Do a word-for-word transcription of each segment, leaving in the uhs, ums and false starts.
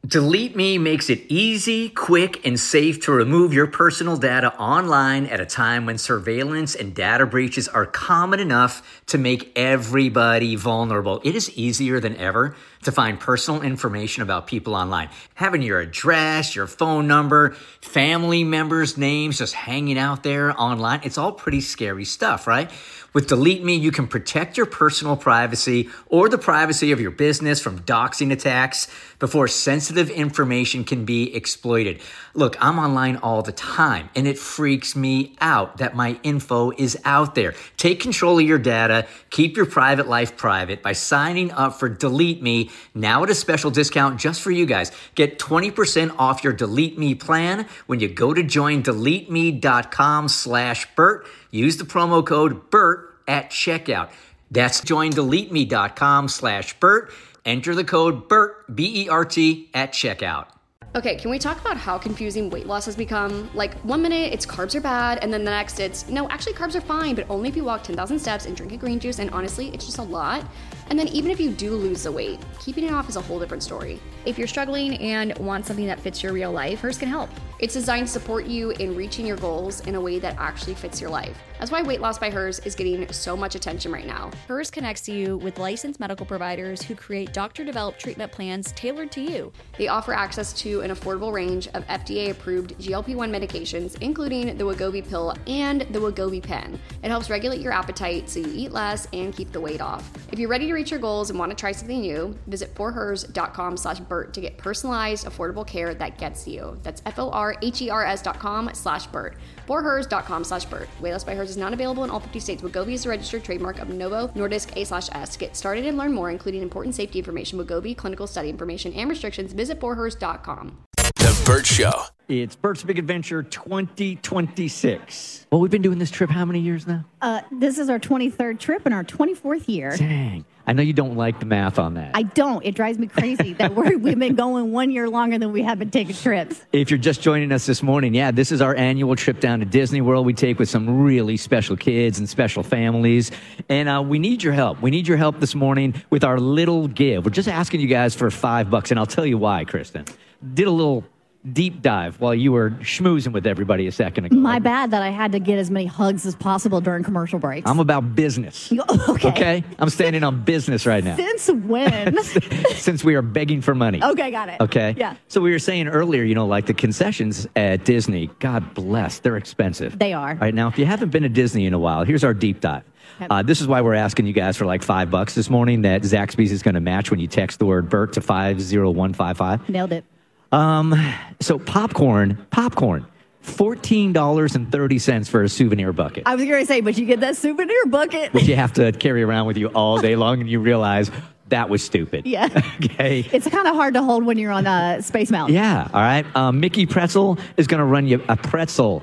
Delete Me makes it easy, quick, and safe to remove your personal data online at a time when surveillance and data breaches are common enough to make everybody vulnerable. It is easier than ever to find personal information about people online. Having your address, your phone number, family members' names just hanging out there online, it's all pretty scary stuff, right? With Delete Me, you can protect your personal privacy or the privacy of your business from doxing attacks before sensitive information can be exploited. Look, I'm online all the time, and it freaks me out that my info is out there. Take control of your data. Keep your private life private by signing up for Delete Me now at a special discount just for you guys. Get twenty percent off your Delete Me plan when you go to join delete me dot com slash Bert. Use the promo code BERT at checkout. That's join delete me dot com slash Bert. Enter the code BERT, B E R T, at checkout. Okay, can we talk about how confusing weight loss has become? Like, one minute it's carbs are bad, and then the next it's, no, actually carbs are fine, but only if you walk ten thousand steps and drink a green juice, and honestly, it's just a lot. And then even if you do lose the weight, keeping it off is a whole different story. If you're struggling and want something that fits your real life, Hers can help. It's designed to support you in reaching your goals in a way that actually fits your life. That's why Weight Loss by Hers is getting so much attention right now. Hers connects you with licensed medical providers who create doctor-developed treatment plans tailored to you. They offer access to an affordable range of F D A-approved G L P one medications, including the Wegovy pill and the Wegovy pen. It helps regulate your appetite so you eat less and keep the weight off. If you're ready to reach your goals and want to try something new, visit for hers dot com slash Bert to get personalized, affordable care that gets you. That's F O R H E R S dot com slash Bert. for hers dot com slash Bert. Weight Loss by Hers is not available in all fifty states. Wegovy is a registered trademark of Novo Nordisk A slash S. Get started and learn more, including important safety information, Wegovy, clinical study information, and restrictions. Visit for hers dot com. The Bert Show. It's Bert's Big Adventure twenty twenty-six. Well, we've been doing this trip how many years now? Uh, this is our twenty-third trip and our twenty-fourth year. Dang. I know you don't like the math on that. I don't. It drives me crazy that we're, we've been going one year longer than we have been taking trips. If you're just joining us this morning, yeah, this is our annual trip down to Disney World we take with some really special kids and special families. And uh, we need your help. We need your help this morning with our little give. We're just asking you guys for five bucks, and I'll tell you why, Kristen. Did a little deep dive while you were schmoozing with everybody a second ago. My bad that I had to get as many hugs as possible during commercial breaks. I'm about business. Okay. Okay? I'm standing on business right now. Since when? Since we are begging for money. Okay, got it. Okay? Yeah. So we were saying earlier, you know, like the concessions at Disney, God bless, they're expensive. They are. All right, now, if you haven't been to Disney in a while, here's our deep dive. Okay. Uh, this is why we're asking you guys for like five bucks this morning that Zaxby's is going to match when you text the word Bert to five zero one five five. Nailed it. Um, so popcorn, popcorn, fourteen dollars and thirty cents for a souvenir bucket. I was going to say, but you get that souvenir bucket. Which you have to carry around with you all day long, and you realize that was stupid. Yeah. Okay. It's kind of hard to hold when you're on uh, Space Mountain. Yeah. All right. Um, Mickey Pretzel is going to run you a pretzel.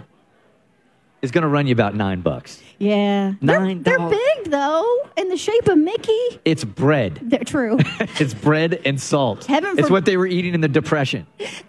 Is going to run you about nine bucks. Yeah. Nine They're, they're dollars. big, though, in the shape of Mickey. It's bread. They're true. It's bread and salt. Heaven it's for- what they were eating in the Depression.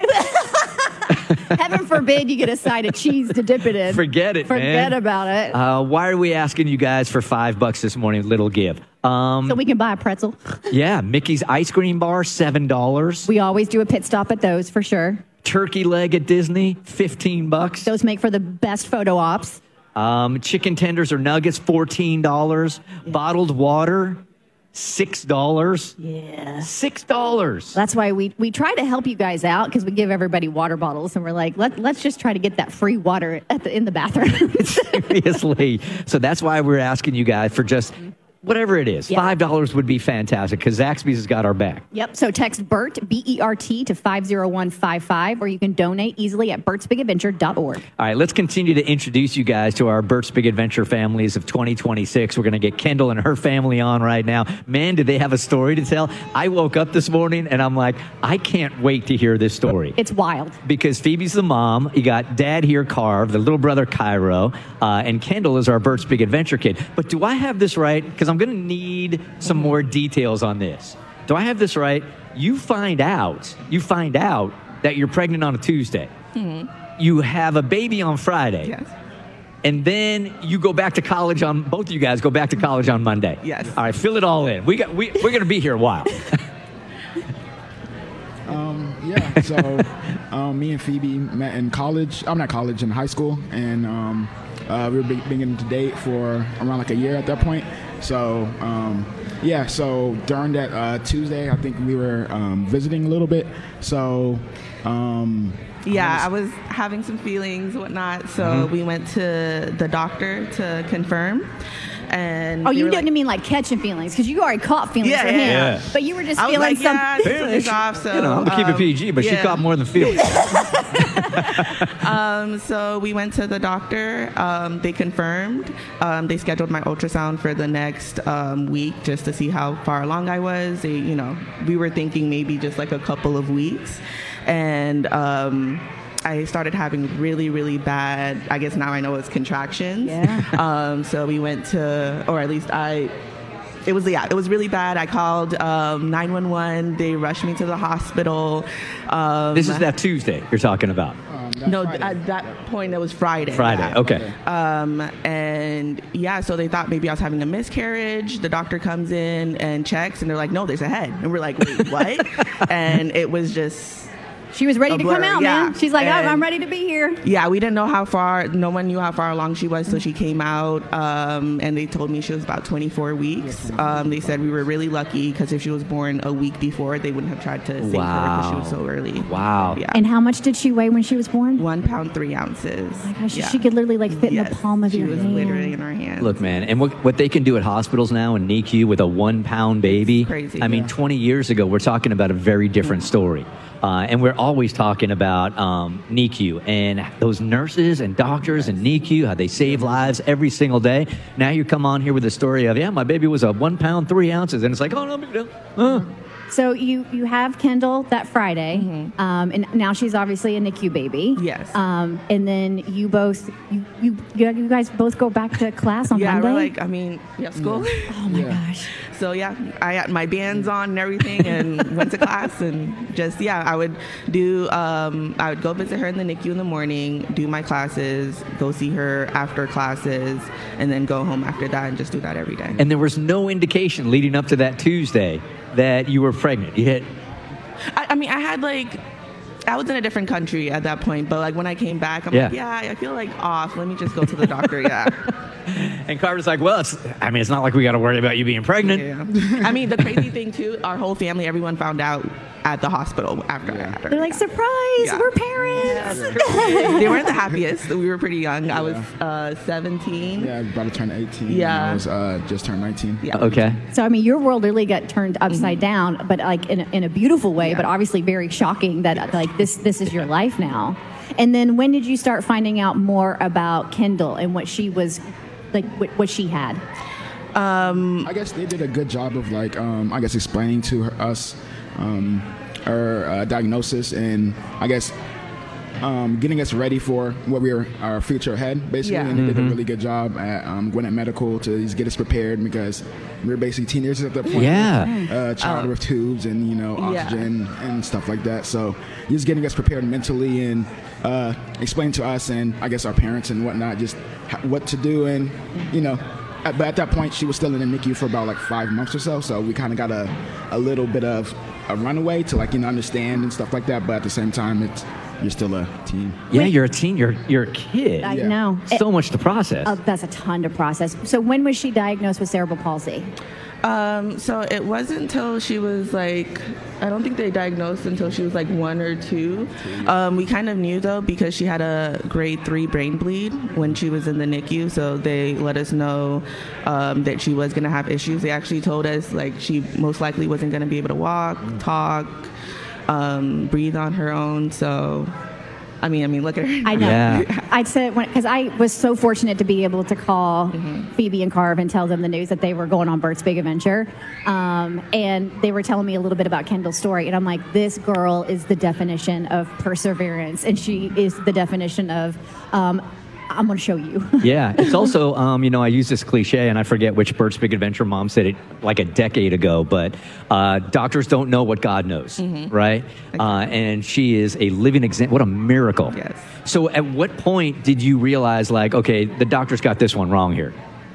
Heaven forbid you get a side of cheese to dip it in. Forget it, Forget man. about it. Uh, why are we asking you guys for five bucks this morning? Little give. Um, so we can buy a pretzel. yeah, Mickey's ice cream bar, seven dollars. We always do a pit stop at those for sure. Turkey leg at Disney, fifteen bucks. Those make for the best photo ops. Um, chicken tenders or nuggets, fourteen dollars. Yeah. Bottled water, six dollars. Yeah. six dollars. That's why we, we try to help you guys out because we give everybody water bottles and we're like, Let, let's just try to get that free water at the, in the bathroom. Seriously. So that's why we're asking you guys for just whatever it is. Yeah. five dollars would be fantastic because Zaxby's has got our back. Yep. So text BERT, B E R T, to five zero one five five, or you can donate easily at berts big adventure dot org. All right, let's continue to introduce you guys to our Bert's Big Adventure families of twenty twenty-six. We're going to get Kendall and her family on right now. Man, do they have a story to tell. I woke up this morning and I'm like, I can't wait to hear this story. It's wild. Because Phoebe's the mom. You got dad here, Carv, the little brother, Cairo, uh, and Kendall is our Bert's Big Adventure kid. But do I have this right? Because I'm going to need some more details on this. Do I have this right? You find out, you find out that you're pregnant on a Tuesday. Mm-hmm. You have a baby on Friday. Yes. And then you go back to college on, both of you guys go back to college on Monday. Yes. All right, fill it all in. We got, we, we're going to be here a while. Um, yeah, so um, me and Phoebe met in college. I'm not college, in high school, and um, uh, we were be- beginning to date for around like a year at that point. So um, yeah, so during that uh, Tuesday, I think we were um, visiting a little bit. So um, yeah, I was having some feelings, whatnot. So mm-hmm. we went to the doctor to confirm. And oh, you didn't like, mean like catching feelings, because you already caught feelings yeah, for him. Yeah. But you were just I feeling like, some yeah, feelings off. So you know, I'm gonna keep um, it P G, but yeah. she caught more than feelings. um, so we went to the doctor. Um, they confirmed. Um, they scheduled my ultrasound for the next um, week just to see how far along I was. They, you know, we were thinking maybe just like a couple of weeks, and. Um, I started having really, really bad, I guess now I know it's contractions. Yeah. Um, so we went to, or at least I, it was, yeah, it was really bad. I called um, nine one one. They rushed me to the hospital. Um, this is that Tuesday you're talking about. Um, no, Friday. at that point it was Friday. Friday, yeah. okay. Um, and yeah, so they thought maybe I was having a miscarriage. The doctor comes in and checks, and they're like, no, there's a head. And we're like, wait, what? And it was just... She was ready to blur, come out, yeah. man. She's like, oh, And I'm ready to be here. Yeah, we didn't know how far, no one knew how far along she was, so she came out, um, and they told me she was about twenty-four weeks. Um, they said we were really lucky, because if she was born a week before, they wouldn't have tried to save Wow. her because she was so early. Wow. Yeah. And how much did she weigh when she was born? One pound, three ounces. Oh my gosh, Yeah. she could literally like fit Yes, in the palm of she your was hand. literally in her hand. Look, man, and what what they can do at hospitals now in N I C U with a one-pound baby. It's crazy. I mean, Yeah. twenty years ago, we're talking about a very different story. Uh, and we're always talking about um, N I C U and those nurses and doctors in N I C U, how they save lives every single day. Now you come on here with a story of, yeah, my baby was a one pound, three ounces. And it's like, oh, no big deal. Uh. So you, you have Kendall that Friday, Mm-hmm. um, and now she's obviously a N I C U baby. Yes. Um, and then you both, you, you you guys both go back to class on yeah, Monday? we're like, I mean, yeah, school. oh my Yeah. gosh. So yeah, I had my bands on and everything, and went to class, and just yeah, I would do. Um, I would go visit her in the N I C U in the morning, do my classes, go see her after classes, and then go home after that, and just do that every day. And there was no indication leading up to that Tuesday that you were pregnant. You hit. I, I mean, I had like. I was in a different country at that point, but like when I came back, I'm Yeah. like, yeah, I feel like off. Let me just go to the doctor. Yeah. And Carter's like, well, it's, I mean, it's not like we got to worry about you being pregnant. Yeah. I mean, the crazy thing too, our whole family, everyone found out at the hospital after I had her. They're like, surprise, Yeah. we're parents. They weren't the happiest. We were pretty young. I was uh, seventeen. Yeah, about to turn eighteen. Yeah. And I was uh, just turned nineteen. Yeah. Okay. So, I mean, your world really got turned upside down, but like in a, in a beautiful way, Yeah. but obviously very shocking that like this this is your life now. And then when did you start finding out more about Kendall and what she was, like what, what she had? Um, I guess they did a good job of like, um, I guess explaining to her, us um, her uh, diagnosis, and I guess um, getting us ready for what we were our future ahead, basically. Yeah. And they did a really good job at um, Gwinnett Medical to just get us prepared, because we were basically teenagers at that point. Yeah. Uh, child with tubes and you know Yeah. oxygen and stuff like that. So just getting us prepared mentally and uh, explain to us and I guess our parents and whatnot just ha- what to do, and you know. At, but at that point, she was still in the N I C U for about like five months or so. So we kind of got a, a little bit of a runaway to like you know understand and stuff like that. But at the same time, it's you're still a teen. Yeah, Wait. you're a teen. You're you're a kid. I Yeah. know. So much to process. Uh, that's a ton to process. So when was she diagnosed with cerebral palsy? um, so it wasn't until she was like, I don't think they diagnosed until she was like one or two. Um, we kind of knew though, because she had a grade three brain bleed when she was in the N I C U. So they let us know um, that she was going to have issues. They actually told us like she most likely wasn't going to be able to walk, talk, um, breathe on her own. So, I mean, I mean, look at her. I know. Yeah. I'd say because I was so fortunate to be able to call Mm-hmm. Phoebe and Carv and tell them the news that they were going on Bert's Big Adventure, um, and they were telling me a little bit about Kendall's story, and I'm like, this girl is the definition of perseverance, and she is the definition of. Um, I'm going to show you. Yeah, it's also, um, you know, I use this cliche, and I forget which Bert's Big Adventure mom said it like a decade ago, but uh, doctors don't know what God knows, right? Uh, and she is a living example. What a miracle. Yes. So at what point did you realize, like, okay, the doctor's got this one wrong here? I feel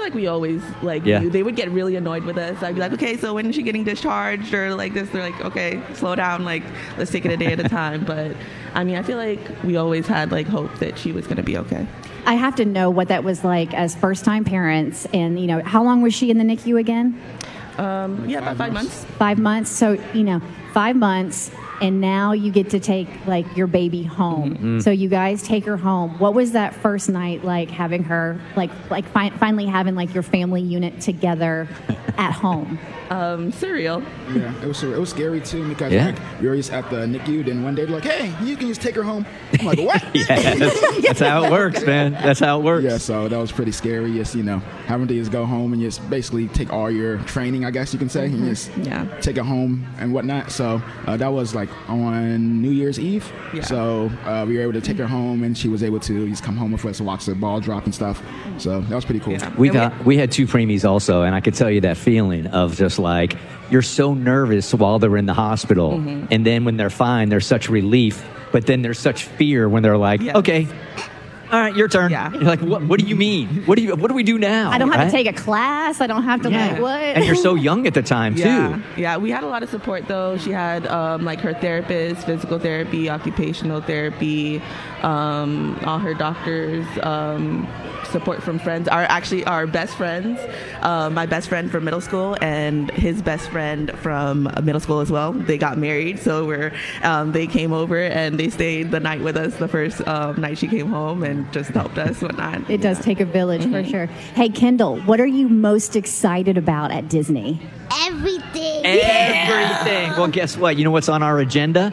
like we always like Yeah. knew. They would get really annoyed with us. I'd be like, okay, so when is she getting discharged or like this? They're like, okay, slow down. Like, let's take it a day at a time. But I mean, I feel like we always had like hope that she was going to be okay. I have to know what that was like as first-time parents, and you know, how long was she in the N I C U again? Um, yeah, about five months. Five months. So you know, five months, and now you get to take like your baby home. Mm-hmm. So you guys take her home. What was that first night like, having her like like fi- finally having like your family unit together at home? Um, surreal. Yeah, it was it was scary too because Yeah. like we were just at the N I C U. Then one day they're like, "Hey, you can just take her home." I'm like, "What?" Yeah, that's, that's how it works, man. That's how it works. Yeah, so that was pretty scary. Just you know, having to just go home and just basically take all your training, I guess you can say, and just Yeah. take it home and whatnot. So uh, that was like on New Year's Eve. Yeah. So uh, we were able to take her home, and she was able to just come home with us and watch the ball drop and stuff. So that was pretty cool. Yeah. We And we- got we had two preemies also, and I could tell you that feeling of just like you're so nervous while they're in the hospital, Mm-hmm. and then when they're fine, there's such relief, but then there's such fear when they're like, Yes. okay, all right, your turn. Yeah. You're like, what? What do you mean? What do you? What do we do now? I don't have Right? to take a class. I don't have to Yeah. like what? And you're so young at the time Yeah, too. yeah. We had a lot of support though. She had um, like her therapist, physical therapy, occupational therapy, um, all her doctors, um, support from friends. Our actually our best friends, uh, my best friend from middle school and his best friend from middle school as well. They got married, so we're um, they came over and they stayed the night with us the first um, night she came home and just helped us whatnot. It does take a village for sure. Hey, Kendall, what are you most excited about at Disney? Everything. Everything. Well, guess what? You know what's on our agenda?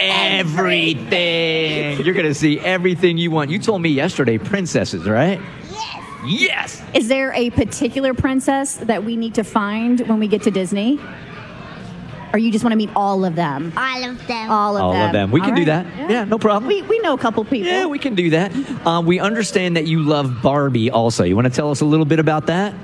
Everything. You're going to see everything you want. You told me yesterday princesses, right? Yes. Yes. Is there a particular princess that we need to find when we get to Disney? Or you just want to meet all of them? All of them. All of All them. of them. We All can do right. that. Yeah, no problem. We, we know a couple people. Yeah, we can do that. Um, we understand that you love Barbie also. You want to tell us a little bit about that?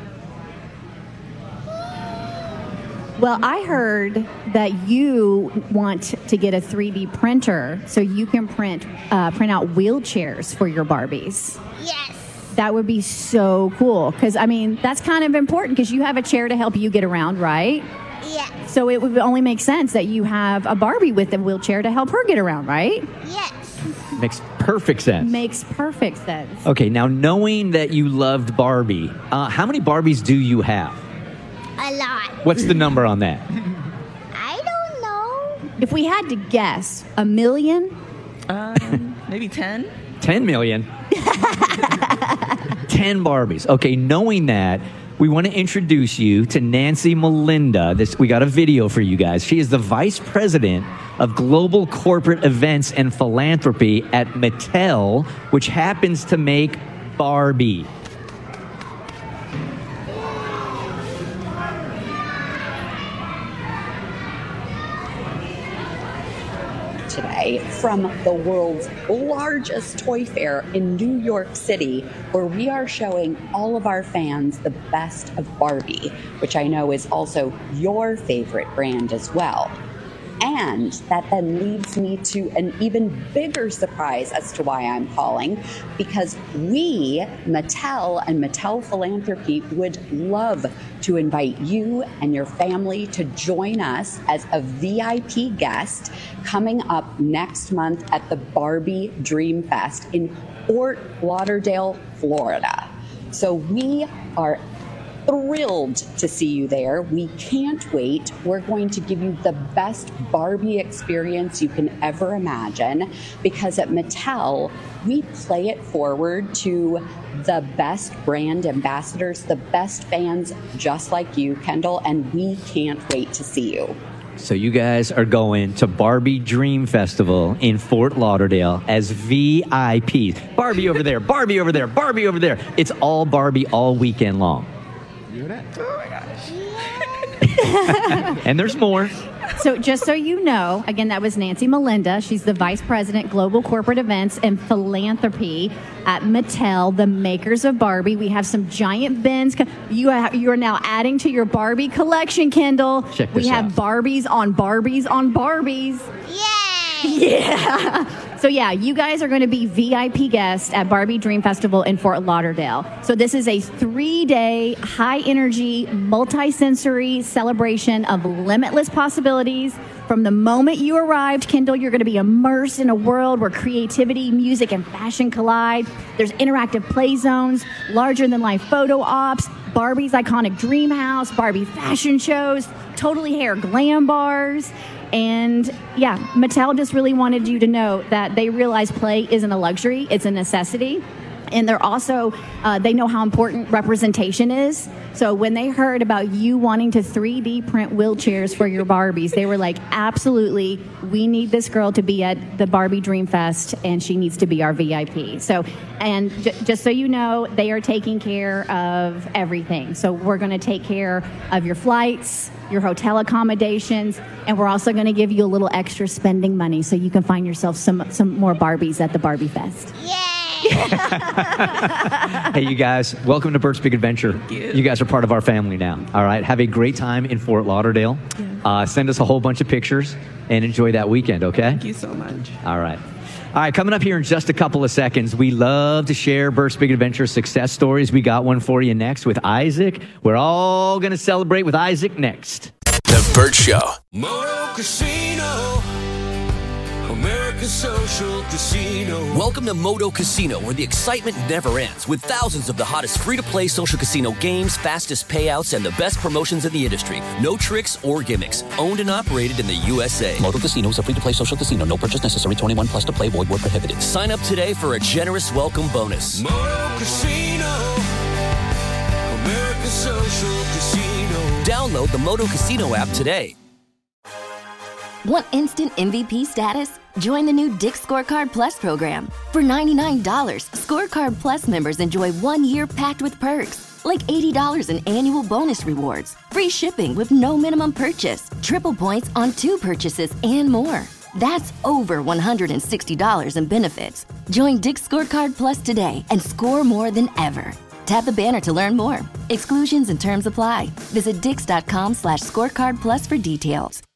Well, I heard that you want to get a three D printer so you can print uh, print out wheelchairs for your Barbies. Yes. That would be so cool because, I mean, that's kind of important because you have a chair to help you get around, right? Yes. So it would only make sense that you have a Barbie with a wheelchair to help her get around, right? Yes. Makes perfect sense. Makes perfect sense. Okay, now knowing that you loved Barbie, uh, how many Barbies do you have? A lot. What's the number on that? I don't know. If we had to guess, a million? Um, maybe ten. ten million. ten Barbies. Okay, knowing that, we want to introduce you to Nancy Melinda. This, we got a video for you guys. She is the Vice President of Global Corporate Events and Philanthropy at Mattel, which happens to make Barbie. Today from the world's largest toy fair in New York City, where we are showing all of our fans the best of Barbie, which I know is also your favorite brand as well. And that then leads me to an even bigger surprise as to why I'm calling, because we, Mattel and Mattel Philanthropy, would love to invite you and your family to join us as a V I P guest coming up next month at the Barbie Dream Fest in Fort Lauderdale, Florida. So we are thrilled to see you there. We can't wait. We're going to give you the best Barbie experience you can ever imagine, because at Mattel, we play it forward to the best brand ambassadors, the best fans just like you, Kendall, and we can't wait to see you. So you guys are going to Barbie Dream Festival in Fort Lauderdale as V I Ps. Barbie over there, Barbie over there, Barbie over there. It's all Barbie all weekend long. You hear that? Oh my gosh. And there's more. So just so you know, again, that was Nancy Melinda. She's the Vice President, Global Corporate Events and Philanthropy at Mattel, the makers of Barbie. We have some giant bins. You are, you are now adding to your Barbie collection, Kendall. Check this we have out. Barbies on Barbies on Barbies. Yay! Yeah. So, yeah, you guys are going to be V I P guests at Barbie Dream Festival in Fort Lauderdale. So this is a three-day, high-energy, multi-sensory celebration of limitless possibilities. From the moment you arrived, Kendall, you're going to be immersed in a world where creativity, music, and fashion collide. There's interactive play zones, larger-than-life photo ops, Barbie's iconic dream house, Barbie fashion shows, totally hair glam bars. And yeah, Mattel just really wanted you to know that they realize play isn't a luxury, it's a necessity. And they're also, uh, they know how important representation is. So when they heard about you wanting to three D print wheelchairs for your Barbies, they were like, absolutely, we need this girl to be at the Barbie Dream Fest, and she needs to be our V I P. So, and j- just so you know, they are taking care of everything. So we're going to take care of your flights, your hotel accommodations, and we're also going to give you a little extra spending money so you can find yourself some, some more Barbies at the Barbie Fest. Hey, you guys, welcome to Bert's Big Adventure. You. you guys are part of our family now. All right, have a great time in Fort Lauderdale. Yeah. Uh, send us a whole bunch of pictures and enjoy that weekend, okay? Thank you so much. All right. All right, coming up here in just a couple of seconds, we love to share Bert's Big Adventure success stories. We got one for you next with Isaac. We're all going to celebrate with Isaac next. The Bert Show. Moto Casino. America's Social Casino. Welcome to Moto Casino, where the excitement never ends, with thousands of the hottest free-to-play social casino games, fastest payouts, and the best promotions in the industry. No tricks or gimmicks. Owned and operated in the U S A. Moto Casino is a free-to-play social casino. No purchase necessary. twenty-one plus to play. Void where prohibited. Sign up today for a generous welcome bonus. Moto Casino. America's Social Casino. Download the Moto Casino app today. Want instant M V P status? Join the new Dick's Scorecard Plus program. For ninety-nine dollars, Scorecard Plus members enjoy one year packed with perks, like eighty dollars in annual bonus rewards, free shipping with no minimum purchase, triple points on two purchases, and more. That's over one hundred sixty dollars in benefits. Join Dick's Scorecard Plus today and score more than ever. Tap the banner to learn more. Exclusions and terms apply. Visit dix.com slash scorecard plus for details.